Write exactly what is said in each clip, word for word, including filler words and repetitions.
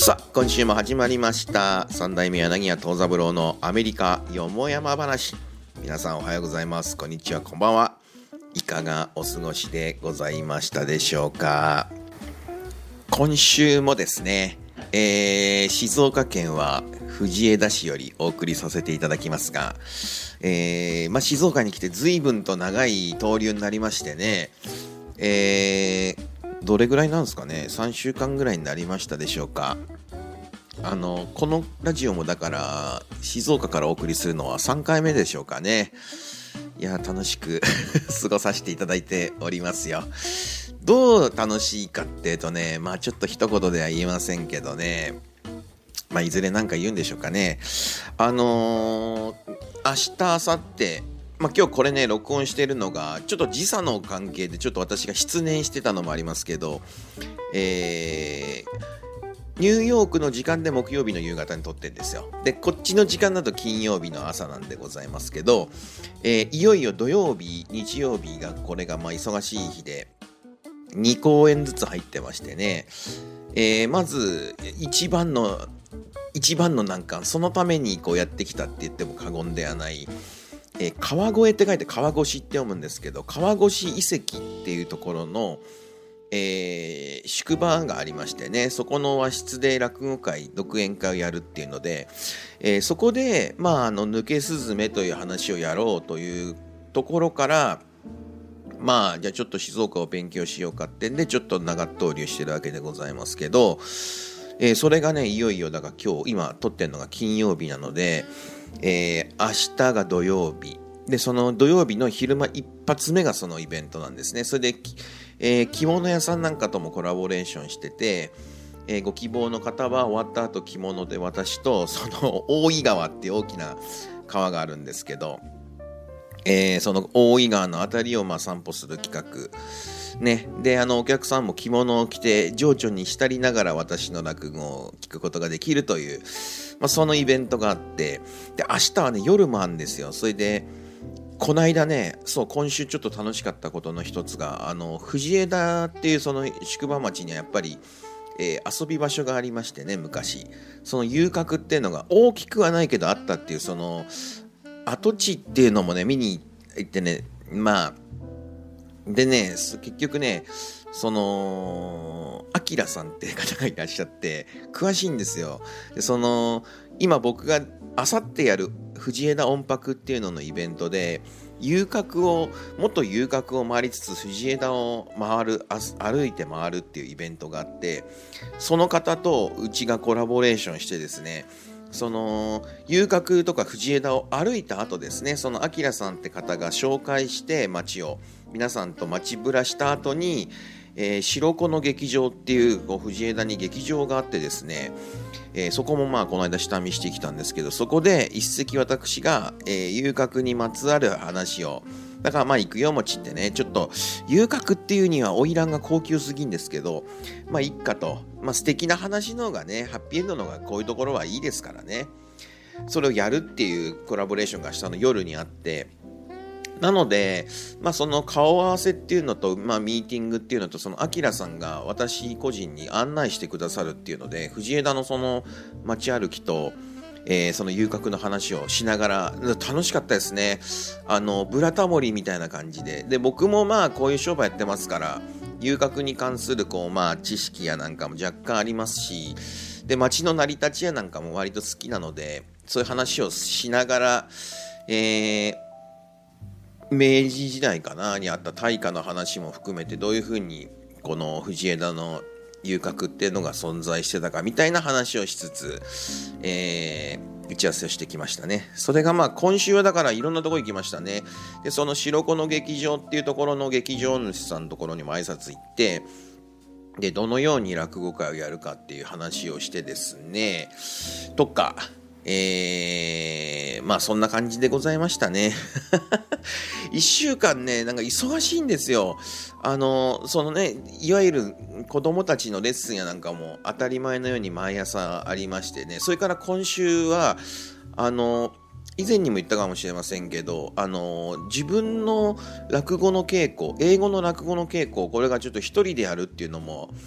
さあ今週も始まりました三代目柳家藤三郎のアメリカよもやま話。皆さんおはようございます、こんにちは、こんばんは。いかがお過ごしでございましたでしょうか。今週もですね、えー、静岡県は藤枝市よりお送りさせていただきますが、えーまあ、静岡に来て随分と長い逗留になりましてね、えーどれぐらいなんですかね、さんしゅうかんぐらいになりましたでしょうか。あのこのラジオもだから静岡からお送りするのはさんかいめでしょうかね。いや楽しく過ごさせていただいておりますよ。どう楽しいかっていうとね、まあちょっと一言では言えませんけどね、まあいずれなんか言うんでしょうかね。あのー、明日明後日まあ、今日これね録音してるのがちょっと時差の関係でちょっと私が失念してたのもありますけど、えー、ニューヨークの時間で木曜日の夕方に撮ってるんですよ。でこっちの時間だと金曜日の朝なんでございますけど、えー、いよいよ土曜日日曜日がこれがまあ忙しい日でにこうえんずつ入ってましてね、えー、まず一番の一番の難関、そのためにこうやってきたって言っても過言ではないえー、川越って書いて川越って読むんですけど、川越遺跡っていうところの、えー、宿場がありましてね、そこの和室で落語会独演会をやるっていうので、えー、そこで、まあ、あの抜け雀という話をやろうというところから、まあじゃあちょっと静岡を勉強しようかってんでちょっと長逗留してるわけでございますけど、えー、それがねいよいよだから今日今撮ってるのが金曜日なので、えー、明日が土曜日で、その土曜日の昼間一発目がそのイベントなんですね。それで、えー、着物屋さんなんかともコラボレーションしてて、えー、ご希望の方は終わった後着物で私とその大井川っていう大きな川があるんですけど、えー、その大井川のあたりをまあ散歩する企画ね、であのお客さんも着物を着て情緒に浸りながら私の落語を聞くことができるという、まあ、そのイベントがあって、で明日はね夜もあるんですよ。それでこないだね、そう今週ちょっと楽しかったことの一つが、あの藤枝っていうその宿場町にはやっぱり、えー、遊び場所がありましてね、昔その遊郭っていうのが大きくはないけどあったっていう、その跡地っていうのもね見に行ってね、まあでね結局ねそのアキラさんって方がいらっしゃって詳しいんですよ。でその今僕があさってやる藤枝音泊っていうののイベントで遊郭を元遊郭を回りつつ藤枝を回る歩いて回るっていうイベントがあって、その方とうちがコラボレーションしてですね、その遊郭とか藤枝を歩いた後ですね、そのアキラさんって方が紹介して街を皆さんと街ぶらした後に、えー、白子の劇場っていうこう藤枝に劇場があってですね、えー、そこもまあこの間下見してきたんですけど、そこで一席私が、えー、遊郭にまつわる話を、だからまあ行くよ餅ってね、ちょっと遊郭っていうには花魁が高級すぎんですけど、まあ一家と、まあ素敵な話の方がね、ハッピーエンドの方がこういうところはいいですからね、それをやるっていうコラボレーションが明日の夜にあって、なので、まあ、その顔合わせっていうのと、まあ、ミーティングっていうのと、そのアキラさんが私個人に案内してくださるっていうので、藤枝のその街歩きと、えー、その遊郭の話をしながら楽しかったですね。あのブラタモリみたいな感じで、で僕もまあこういう商売やってますから遊郭に関するこうまあ知識やなんかも若干ありますし、で街の成り立ちやなんかも割と好きなので、そういう話をしながら、えー明治時代かなにあった大化の話も含めて、どういうふうにこの藤枝の遊郭っていうのが存在してたかみたいな話をしつつ、えー、打ち合わせをしてきましたね。それがまあ今週はだからいろんなとこ行きましたね。でその白子の劇場っていうところの劇場主さんのところにも挨拶行って、でどのように落語会をやるかっていう話をしてですね、とかえー、まあそんな感じでございましたね一週間ねなんか忙しいんですよ。あのそのねいわゆる子供たちのレッスンやなんかも当たり前のように毎朝ありましてね、それから今週はあの以前にも言ったかもしれませんけど、あの自分の落語の稽古、英語の落語の稽古、これがちょっと一人でやるっていうのも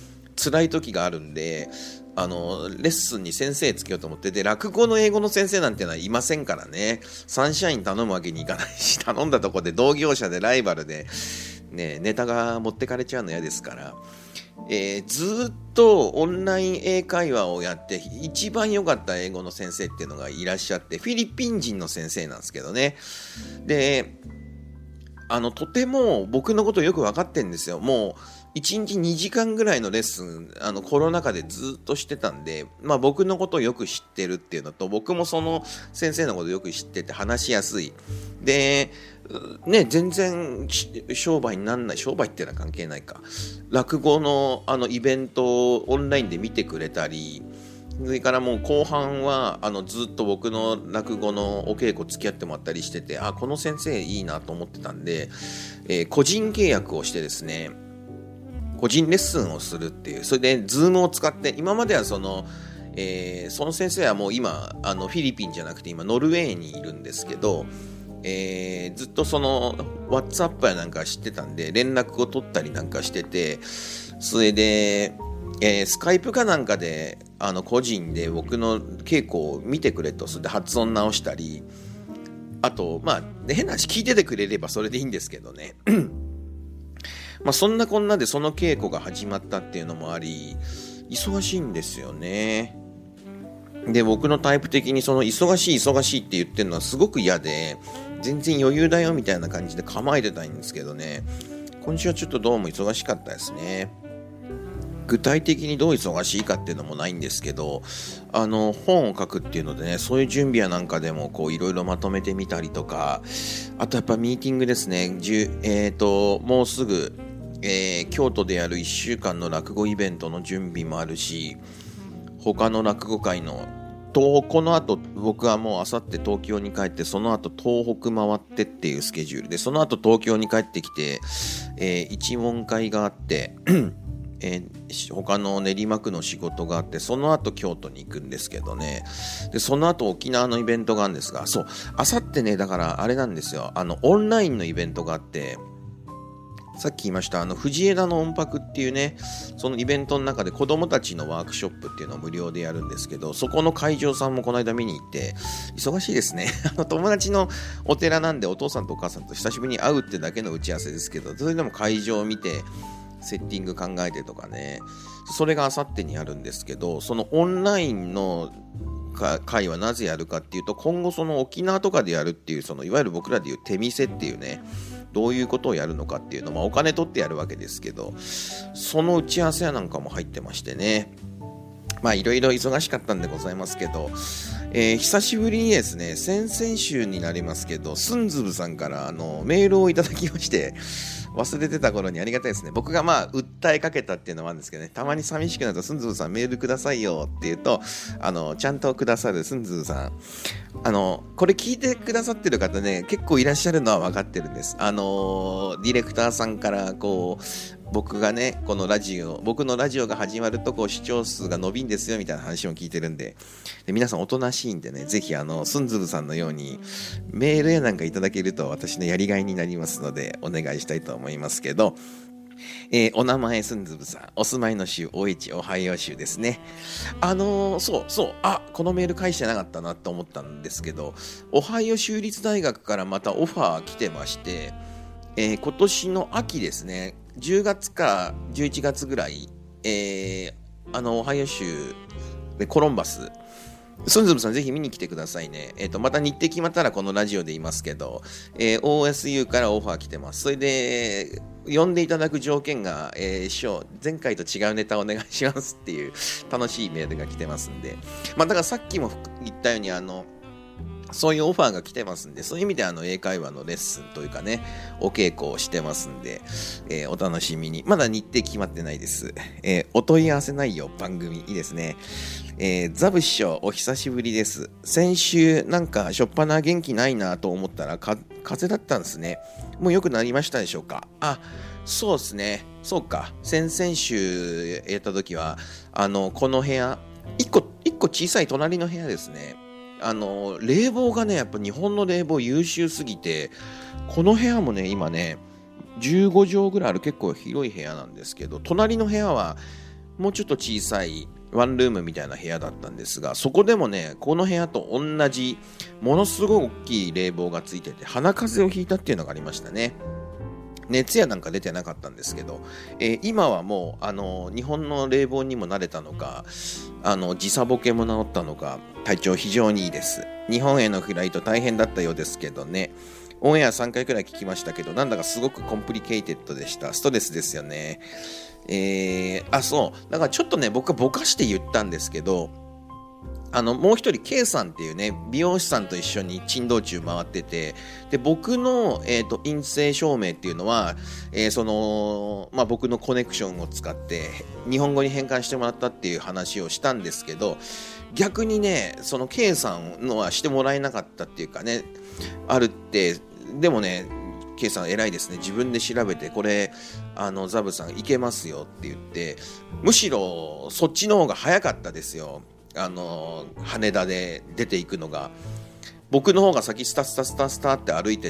辛い時があるんで、あのレッスンに先生つけようと思って、で落語の英語の先生なんてのはいませんからね。サンシャイン頼むわけにいかないし、頼んだとこで同業者でライバルで、ね、ネタが持ってかれちゃうの嫌ですから、えー、ずっとオンライン英会話をやって一番良かった英語の先生っていうのがいらっしゃって、フィリピン人の先生なんですけどね。であのとても僕のことよく分かってんですよ。もういちにちにじかんぐらいのレッスン、あのコロナ禍でずっとしてたんで、まあ、僕のことをよく知ってるっていうのと、僕もその先生のことをよく知ってて話しやすいでね、全然商売になんない、商売っていうのは関係ないか、落語のあのイベントをオンラインで見てくれたり、それからもう後半はあのずっと僕の落語のお稽古付き合ってもらったりしてて、あ、この先生いいなと思ってたんで、えー、個人契約をしてですね、個人レッスンをするっていう、それでズームを使って、今まではその、えー、その先生はもう今あのフィリピンじゃなくて今ノルウェーにいるんですけど、えー、ずっとその WhatsApp やなんか知ってたんで連絡を取ったりなんかしてて、それで、えー、スカイプかなんかであの個人で僕の稽古を見てくれと、それで発音直したり、あとまあ変な話聞いててくれればそれでいいんですけどねまあそんなこんなでその稽古が始まったっていうのもあり、忙しいんですよね。で僕のタイプ的にその忙しい忙しいって言ってるのはすごく嫌で、全然余裕だよみたいな感じで構えてたいんですけどね、今週はちょっとどうも忙しかったですね。具体的にどう忙しいかっていうのもないんですけど、あの本を書くっていうのでね、そういう準備やなんかでもこういろいろまとめてみたりとか、あとやっぱミーティングですね。えーともうすぐ、えー、京都でやるいっしゅうかんの落語イベントの準備もあるし、他の落語会の東北、この後僕はもうあさって東京に帰って、その後東北回ってっていうスケジュールで、その後東京に帰ってきて、えー、一問会があってえー、他の練馬区の仕事があって、その後京都に行くんですけどね。でその後沖縄のイベントがあるんですが、そうあさってね、だからあれなんですよ、あのオンラインのイベントがあって、さっき言いましたあの藤枝の音泊っていうね、そのイベントの中で子供たちのワークショップっていうのを無料でやるんですけど、そこの会場さんもこの間見に行って忙しいですねあの友達のお寺なんで、お父さんとお母さんと久しぶりに会うってだけの打ち合わせですけど、それでも会場を見てセッティング考えてとかね、それがあさってにあるんですけど、そのオンラインの会はなぜやるかっていうと、今後その沖縄とかでやるっていう、そのいわゆる僕らでいう手店っていうね、どういうことをやるのかっていうのを、まあ、お金取ってやるわけですけど、その打ち合わせやなんかも入ってましてね、まあいろいろ忙しかったんでございますけど、えー、久しぶりにですね、先々週になりますけど、スンズブさんからあのメールをいただきまして、忘れてた頃にありがたいですね。僕がまあ訴えかけたっていうのもあるんですけどね、たまに寂しくなるとスンズブさんメールくださいよって言うと、あのちゃんとくださるスンズブさん、あのこれ聞いてくださってる方ね、結構いらっしゃるのは分かってるんです。あのディレクターさんからこう僕がね、このラジオ、僕のラジオが始まるとこう視聴数が伸びんですよみたいな話も聞いてるんで、で皆さんおとなしいんでね、ぜひあのスンズブさんのようにメールやなんかいただけると私のやりがいになりますのでお願いしたいと思いますけど、えー、お名前スンズブさん、お住まいの州オイチオハイオ州ですね。あのー、そうそうあこのメール返してなかったなと思ったんですけど、オハイオ州立大学からまたオファー来てまして、えー、今年の秋ですね、じゅうがつかじゅういちがつぐらい、えー、あのオハイオ州でコロンバス、スンズブさんぜひ見に来てくださいね。えっと、また日程決まったらこのラジオで言いますけど、えー、オーエスユー からオファー来てます。それで、呼んでいただく条件が、えー、師匠、前回と違うネタお願いしますっていう楽しいメールが来てますんで。まあ、だからさっきも言ったように、あの、そういうオファーが来てますんで、そういう意味であの英会話のレッスンというかね、お稽古をしてますんで、えー、お楽しみに。まだ日程決まってないです。えー、お問い合わせ内容番組いいですね。えー、ザブ師匠お久しぶりです。先週なんかしょっぱな元気ないなと思ったらか風邪だったんですね。もう良くなりましたでしょうか。あ、そうですね。そうか。先々週やった時はあのこの部屋一個一個小さい隣の部屋ですね。あの冷房がね、やっぱ日本の冷房優秀すぎて、この部屋もね、今ねじゅうごじょうぐらいある結構広い部屋なんですけど、隣の部屋はもうちょっと小さいワンルームみたいな部屋だったんですが、そこでもね、この部屋と同じものすごい大きい冷房がついてて、鼻風邪をひいたっていうのがありましたね。熱やなんか出てなかったんですけど、えー、今はもうあの日本の冷房にも慣れたのか、あの時差ボケも治ったのか、体調非常にいいです。日本へのフライト大変だったようですけどね、オンエアさんかいくらい聞きましたけど、なんだかすごくコンプリケイテッドでした。ストレスですよね。えー、あ、そう。だからちょっとね、僕はぼかして言ったんですけど、あの、もう一人、K さんっていうね、美容師さんと一緒に珍道中回ってて、で、僕の、えっと、陰性証明っていうのは、えー、その、まあ、僕のコネクションを使って、日本語に変換してもらったっていう話をしたんですけど、逆にね、その K さんのはしてもらえなかったっていうかね、あるって、でもね、K さん偉いですね。自分で調べて、これ、あの、ザブさんいけますよって言って、むしろそっちの方が早かったですよ。あの、羽田で出ていくのが。僕の方が先スタスタスタスタって歩いてって、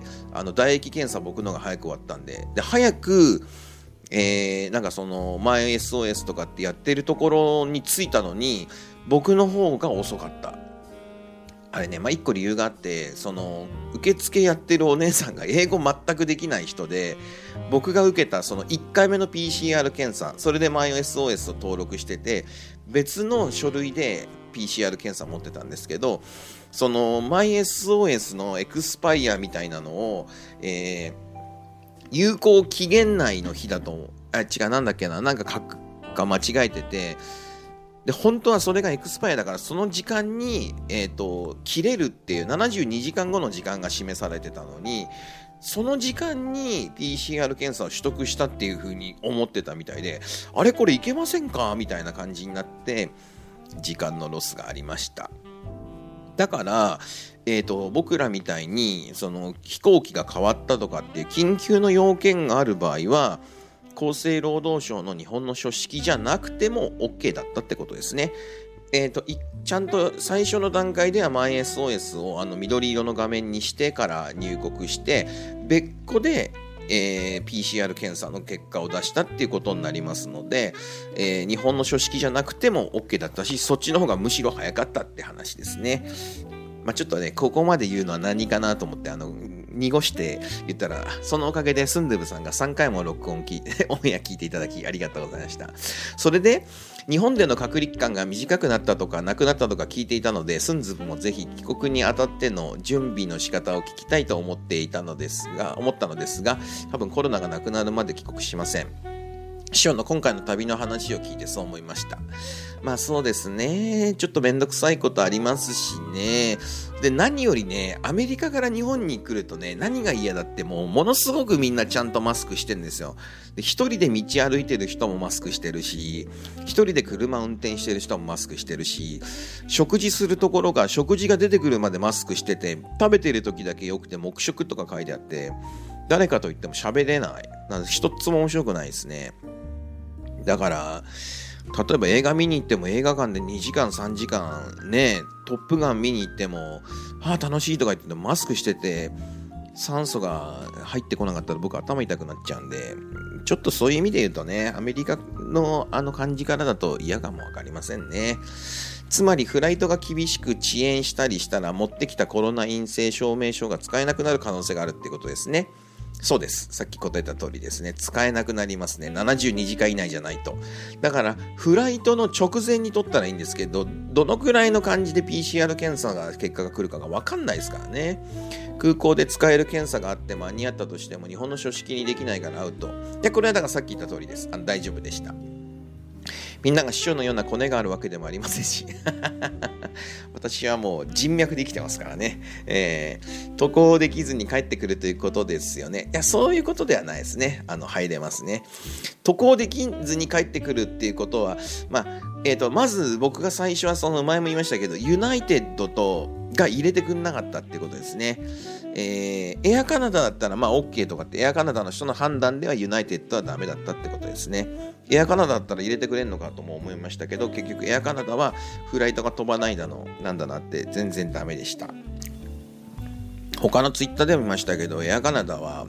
あの、唾液検査僕の方が早く終わったんで、で、早く、えー、なんかその、前 エスオーエス とかってやってるところに着いたのに、僕の方が遅かった。あれね、まあ、一個理由があって、その、受付やってるお姉さんが英語全くできない人で、僕が受けたそのいっかいめの ピーシーアール 検査、それでマイ エスオーエス を登録してて、別の書類で ピーシーアール 検査持ってたんですけど、そのマイ エスオーエス のエクスパイアみたいなのを、えー、有効期限内の日だと、あ、違う、なんだっけな、なんか書くか間違えてて、で、本当はそれがエクスパイアだから、その時間に、えっと、切れるっていうななじゅうにじかんごの時間が示されてたのに、その時間に ピーシーアール 検査を取得したっていう風に思ってたみたいで、あれこれいけませんかみたいな感じになって、時間のロスがありました。だから、えっと、僕らみたいに、その飛行機が変わったとかっていう緊急の要件がある場合は、厚生労働省の日本の書式じゃなくても OK だったってことですね。えっと、ちゃんと最初の段階では マイ エスオーエス をあの緑色の画面にしてから入国して、別個で、えー、ピーシーアール 検査の結果を出したっていうことになりますので、えー、日本の書式じゃなくても OK だったし、そっちの方がむしろ早かったって話ですね。まあ、ちょっとね、ここまで言うのは何かなと思って、あの、濁して言ったら、そのおかげでスンドゥブさんがさんかいも録音聞いて、オンエア聞いていただきありがとうございました。それで、日本での隔離期間が短くなったとか、なくなったとか聞いていたので、スンズブもぜひ帰国にあたっての準備の仕方を聞きたいと思っていたのですが、思ったのですが、多分コロナがなくなるまで帰国しません。師匠の今回の旅の話を聞いてそう思いました。まあそうですね。ちょっとめんどくさいことありますしね。で、何よりね、アメリカから日本に来るとね、何が嫌だってもうものすごくみんなちゃんとマスクしてるんですよ。で、一人で道歩いてる人もマスクしてるし、一人で車運転してる人もマスクしてるし、食事するところが食事が出てくるまでマスクしてて、食べてる時だけよくて黙食とか書いてあって、誰かと言っても喋れない。なんで一つも面白くないですね。だから、例えば映画見に行っても映画館でにじかんさんじかんね、トップガン見に行っても、ああ楽しいとか言ってもマスクしてて、酸素が入ってこなかったら僕頭痛くなっちゃうんで、ちょっとそういう意味で言うとね、アメリカのあの感じからだと嫌かもわかりませんね。つまりフライトが厳しく遅延したりしたら持ってきたコロナ陰性証明書が使えなくなる可能性があるってことですね。そうです。さっき答えた通りですね。使えなくなりますね。ななじゅうにじかん以内じゃないと。だから、フライトの直前に取ったらいいんですけど、どのくらいの感じで ピーシーアール 検査が、結果が来るかがわかんないですからね。空港で使える検査があって間に合ったとしても、日本の書式にできないからアウト。いや、これはだからさっき言った通りです。あの大丈夫でした。みんなが師匠のようなコネがあるわけでもありませんし私はもう人脈で生きてますからね、えー、渡航できずに帰ってくるということですよね。いや、そういうことではないですね。あの入れますね。渡航できずに帰ってくるっていうことは、まあえーと、まず僕が最初はその前も言いましたけど、ユナイテッドとが入れてくんなかったっていうことですね。えー、エアカナダだったらまあ OK とかって、エアカナダの人の判断ではユナイテッドはダメだったってことですね。エアカナダだったら入れてくれんのかとも思いましたけど、結局エアカナダはフライトが飛ばないだのなんだなって全然ダメでした。他のツイッターでも見ましたけど、エアカナダは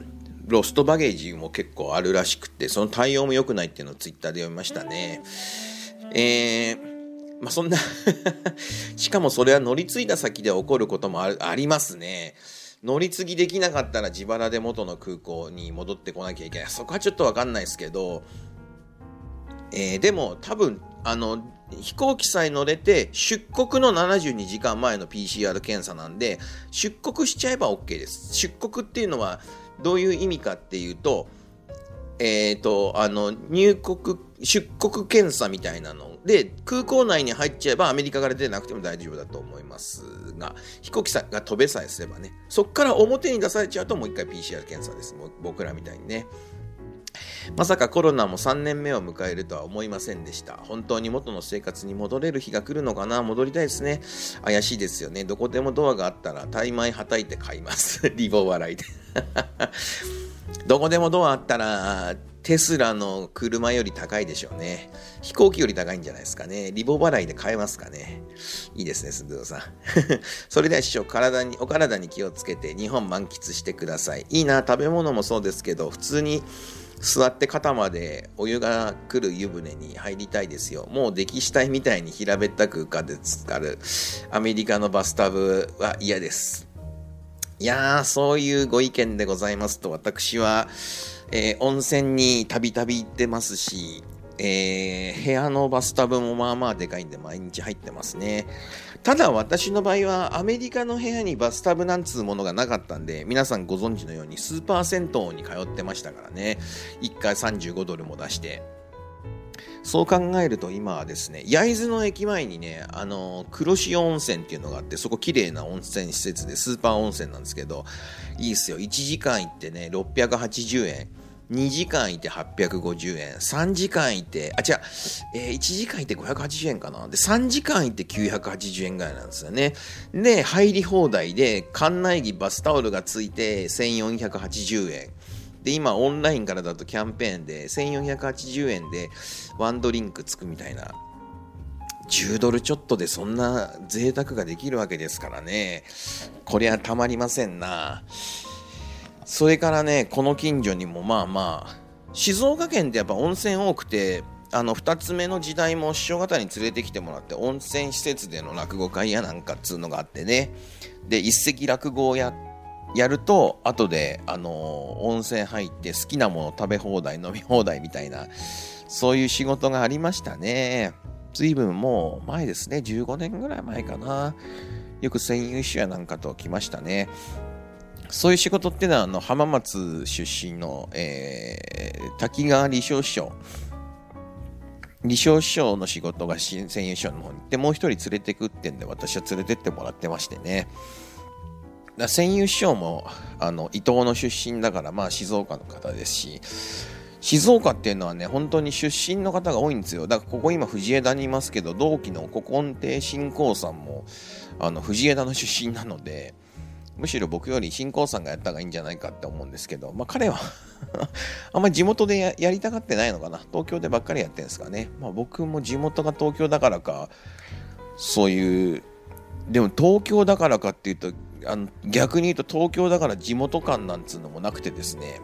ロストバゲージも結構あるらしくて、その対応も良くないっていうのをツイッターで読みましたね。えーまあ、そんなしかもそれは乗り継いだ先で起こることも あ, ありますね。乗り継ぎできなかったら自腹で元の空港に戻ってこなきゃいけない。そこはちょっと分かんないですけど、えー、でも多分あの飛行機さえ乗れて出国のななじゅうにじかんまえの ピーシーアール 検査なんで、出国しちゃえば OK です。出国っていうのはどういう意味かっていうと、えーと、あの入国出国検査みたいなので空港内に入っちゃえばアメリカから出なくても大丈夫だと思いますが、飛行機が飛べさえすればね、そこから表に出されちゃうともう一回 ピーシーアール 検査です。もう僕らみたいにね。まさかコロナもさんねんめを迎えるとは思いませんでした。本当に元の生活に戻れる日が来るのかな。戻りたいですね。怪しいですよね。どこでもドアがあったらタイマイはたいて買いますリボ笑いでどこでもドアあったらテスラの車より高いでしょうね。飛行機より高いんじゃないですかね。リボ払いで買えますかね。いいですね、すんどうさんそれでは師匠、体にお体に気をつけて日本満喫してください。いいな、食べ物もそうですけど、普通に座って肩までお湯が来る湯船に入りたいですよ。もう溺死体みたいに平べったく浮かんで浸かるアメリカのバスタブは嫌です。いやー、そういうご意見でございますと、私は、えー、温泉にたびたび行ってますし、えー、部屋のバスタブもまあまあでかいんで毎日入ってますね。ただ私の場合はアメリカの部屋にバスタブなんつうものがなかったんで、皆さんご存知のようにスーパー銭湯に通ってましたからね。いっかいさんじゅうごドルも出して。そう考えると今はですね、焼津の駅前にね、あの黒潮温泉っていうのがあって、そこ綺麗な温泉施設でスーパー温泉なんですけど、いいっすよ。いちじかん行ってねろっぴゃくはちじゅうえん、にじかんいてはっぴゃくごじゅうえん、さんじかんいて、あ、違う、えー、いちじかんいてごひゃくはちじゅうえんかな。で、さんじかんいてきゅうひゃくはちじゅうえんぐらいなんですよね。で、入り放題で、館内着バスタオルがついてせんよんひゃくはちじゅうえん。で、今オンラインからだとキャンペーンでせんよんひゃくはちじゅうえんでワンドリンクつくみたいな。じゅうドルちょっとでそんな贅沢ができるわけですからね。こりゃたまりませんな。それからね、この近所にもまあまあ、静岡県ってやっぱ温泉多くて、あのふたつめの時代も師匠方に連れてきてもらって温泉施設での落語会やなんかっつうのがあってね。で、一席落語をやってやると後で、あのー、温泉入って好きなもの食べ放題飲み放題みたいな、そういう仕事がありましたね。随分もう前ですね。じゅうごねんぐらい前かな。よく専有主やなんかと来ましたね。そういう仕事ってのはあの浜松出身の、えー、滝川理生師匠理生師匠の仕事が専有師匠の方に行って、もう一人連れてくってんで私は連れてってもらってましてね。だ専有師匠もあの伊東の出身だから、まあ静岡の方ですし、静岡っていうのはね本当に出身の方が多いんですよ。だからここ今藤枝にいますけど、同期の古今亭新光さんもあの藤枝の出身なので、むしろ僕より新光さんがやった方がいいんじゃないかって思うんですけど、まあ彼はあんまり地元で や, やりたがってないのかな。東京でばっかりやってるんですかね。まあ僕も地元が東京だからか、そういう、でも東京だからかっていうと、あの逆に言うと東京だから地元感なんつうのもなくてですね、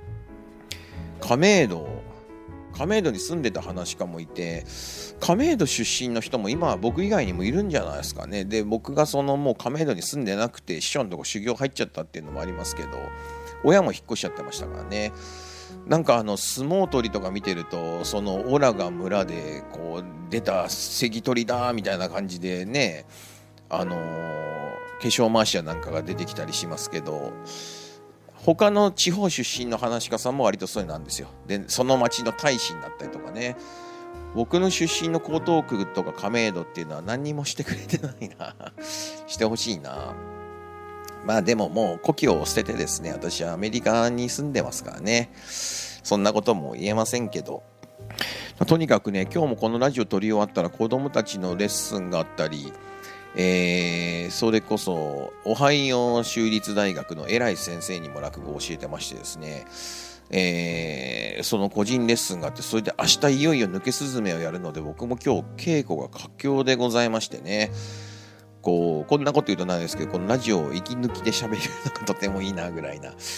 亀戸亀戸に住んでた話家もいて、亀戸出身の人も今は僕以外にもいるんじゃないですかね。で、僕がそのもう亀戸に住んでなくて師匠のとこ修行入っちゃったっていうのもありますけど、親も引っ越しちゃってましたからね。なんかあの相撲取りとか見てると、そのオラが村でこう出た関取だみたいな感じでね、あのー、化粧回しやなんかが出てきたりしますけど、他の地方出身の話家さんも割とそうなんですよ。で、その町の大使になったりとかね。僕の出身の江東区とか亀戸っていうのは何にもしてくれてないなしてほしいな。まあでももう故郷を捨ててですね、私はアメリカに住んでますからね、そんなことも言えませんけど、とにかくね、今日もこのラジオ撮り終わったら子供たちのレッスンがあったり、えー、それこそオハイオ州立大学の偉い先生にも落語を教えてましてですね、えー、その個人レッスンがあって、それで明日いよいよ抜けすずめをやるので、僕も今日稽古が佳境でございましてね、こうこんなこと言うとないですけど、このラジオを息抜きで喋るのがとてもいいなぐらいな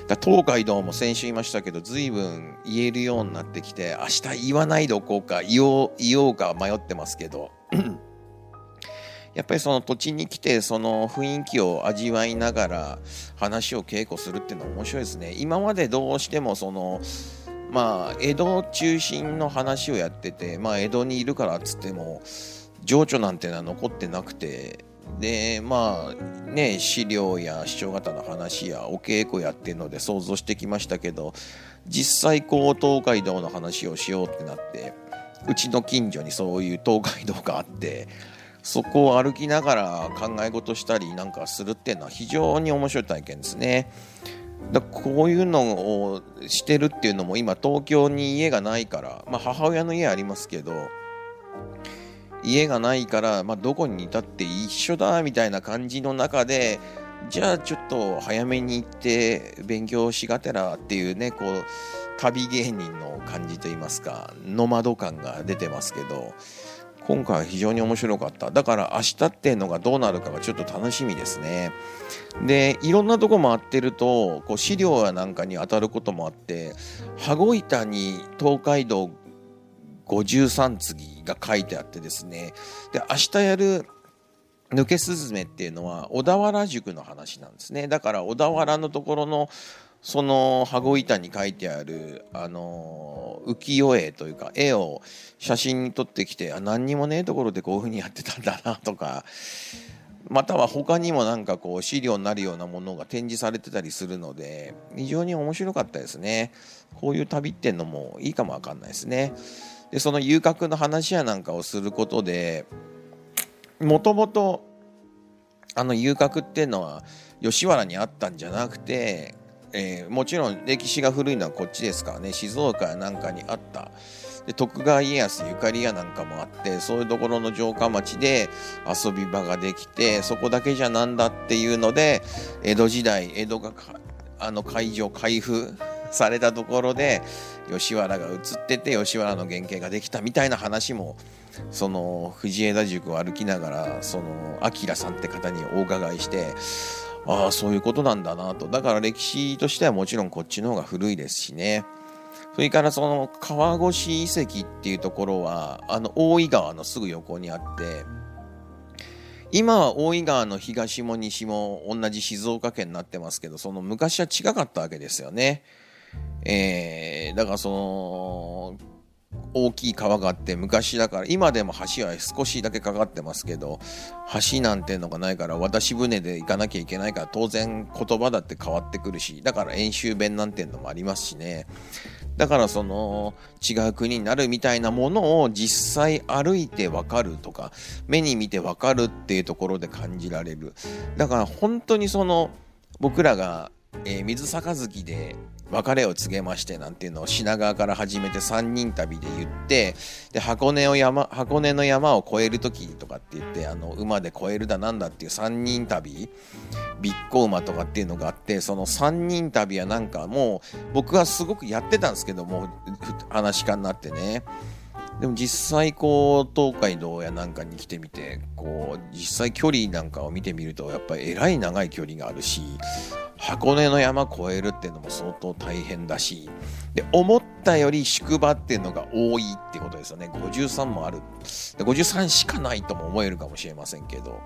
だ東海道も先週言いましたけど、随分言えるようになってきて、明日言わないでおこうか、言おう、言おうか迷ってますけど、やっぱりその土地に来て、その雰囲気を味わいながら話を稽古するっていうのは面白いですね。今までどうしてもその、まあ、江戸中心の話をやってて、まあ、江戸にいるからっつっても、情緒なんてのは残ってなくて、でまあね資料や師匠方の話やお稽古やってるので想像してきましたけど、実際こう東海道の話をしようってなって、うちの近所にそういう東海道があって、そこを歩きながら考え事したりなんかするっていうのは非常に面白い体験ですね。だこういうのをしてるっていうのも今東京に家がないから、まあ母親の家ありますけど、家がないから、まあ、どこにいたって一緒だみたいな感じの中で、じゃあちょっと早めに行って勉強しがてらっていうね、こう旅芸人の感じといいますか、ノマド感が出てますけど、今回は非常に面白かった。だから明日っていうのがどうなるかがちょっと楽しみですね。でいろんなとこ回ってるとこう資料やなんかに当たることもあって、羽子板に東海道ごじゅうさん次が書いてあってですね、で明日やる抜けすずめっていうのは小田原宿の話なんですね。だから小田原のところのその羽子板に書いてあるあの浮世絵というか絵を写真に撮ってきて、あ何にもねえところでこういう風にやってたんだなとか、または他にもなんかこう資料になるようなものが展示されてたりするので、非常に面白かったですね。こういう旅っていうのもいいかもわかんないですね。でその遊郭の話やなんかをすることで、もともとあの遊郭っていうのは吉原にあったんじゃなくて、えー、もちろん歴史が古いのはこっちですからね、静岡やなんかにあった。で徳川家康ゆかりやなんかもあって、そういうところの城下町で遊び場ができて、そこだけじゃなんだっていうので、江戸時代江戸があの開城開封されたところで吉原が映ってて、吉原の原型ができたみたいな話も、その藤枝宿を歩きながらその明さんって方にお伺いして、ああそういうことなんだなと。だから歴史としてはもちろんこっちの方が古いですしね。それからその川越遺跡っていうところはあの大井川のすぐ横にあって、今は大井川の東も西も同じ静岡県になってますけど、その昔は近かったわけですよね。えー、だからその大きい川があって、昔だから、今でも橋は少しだけかかってますけど、橋なんてのがないから渡し船で行かなきゃいけないから、当然言葉だって変わってくるし、だから演習弁なんてのもありますしね。だからその違う国になるみたいなものを実際歩いてわかるとか、目に見てわかるっていうところで感じられる。だから本当にその僕らが、えー、水杯で別れを告げましてなんていうのを品川から始めてさんにん旅で言って、で箱根を山箱根の山を越える時とかって言って、あの馬で越えるだなんだっていうさんにん旅、びっこ馬とかっていうのがあって、そのさんにん旅はなんかもう僕はすごくやってたんですけども、話し家になってね。でも実際こう東海道やなんかに来てみて、こう実際距離なんかを見てみると、やっぱりえらい長い距離があるし、箱根の山越えるっていうのも相当大変だし、で思ったより宿場っていうのが多いってことですよね。ごじゅうさんもある。でごじゅうさんしかないとも思えるかもしれませんけど、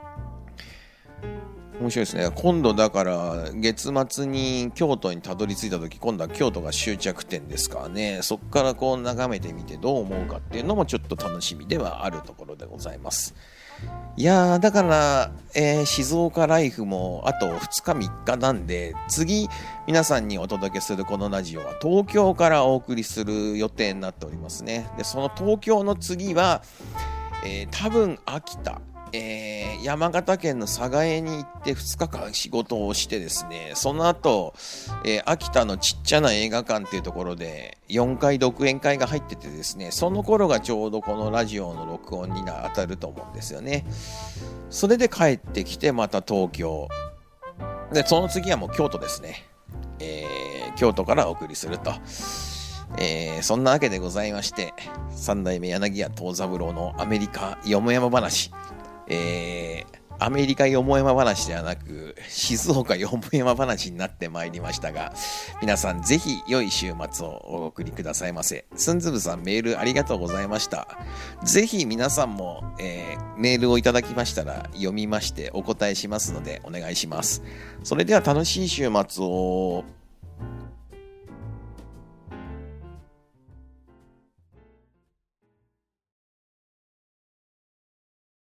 面白いですね。今度だから月末に京都にたどり着いた時、今度は京都が終着点ですからね。そこからこう眺めてみてどう思うかっていうのもちょっと楽しみではあるところでございます。いやーだから、えー、静岡ライフもあとふつかみっかなんで、次皆さんにお届けするこのラジオは東京からお送りする予定になっておりますね。でその東京の次は、えー、多分秋田、えー、山形県の寒河江に行ってふつかかん仕事をしてですね、その後、えー、秋田のちっちゃな映画館っていうところでよんかい独演会が入っててですね、その頃がちょうどこのラジオの録音に当たると思うんですよね。それで帰ってきてまた東京で、その次はもう京都ですね。えー、京都からお送りすると、えー、そんなわけでございまして、三代目柳家藤三郎のアメリカよもやま話、えー、 アメリカよもやま話ではなく静岡よもやま話になってまいりましたが、皆さんぜひ良い週末をお送りくださいませ。すんずぶさん、メールありがとうございました。ぜひ皆さんも、えー、メールをいただきましたら読みましてお答えしますのでお願いします。それでは楽しい週末を。